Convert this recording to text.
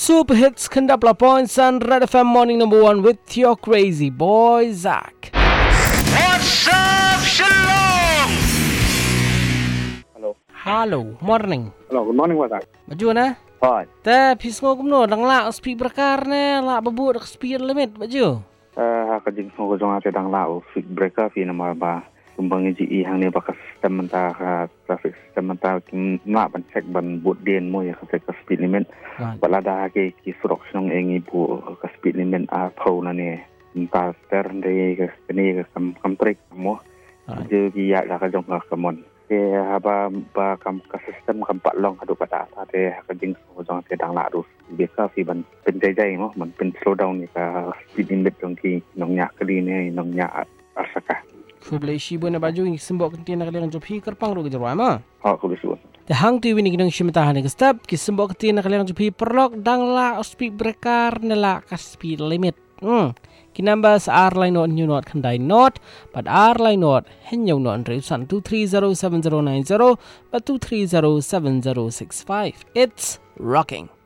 Super Hits Kendap Lapoinsan Red FM Morning Number 1 with your crazy boy Zach. What's up, Shalom? Hello, morning. Hello, good morning, Wazak. Maju na? Hi. Ta pisngo kumno dang la speed berkar ne la babu dak speed limit maju. Kajing semua jong ate dang lau fit breaker fi nama ba kumbang ji hang ne bakas sistem menta traffic sistem menta na ban check ban bot den mo ya ka speed limit. Balada ke ki surok snong engi bu ka speed limit a thau na ne ta ter de ka ne kam trek mo. Je ki ya la ka jong ka mon. Ba kam ka sistem kam pat long hadu kata te ka jing so jong te dang la du biasa fi ban pen jai mo man pen slow down ni ka speed limit jong ki nong nya kali ne nong nya asaka Fuble shi bona baju ni sembok kentina kalian jopi kerpang ru kejarwa ma. ko bisu The hang tu wini kinong shimta hani ke step ki sembok kentina kalian jopi perlok dang la speed breaker nela ka speed limit. Kinambas R-line not new not kandai not, but R-line not henyo not resan 2307090 but 2307065. It's rocking.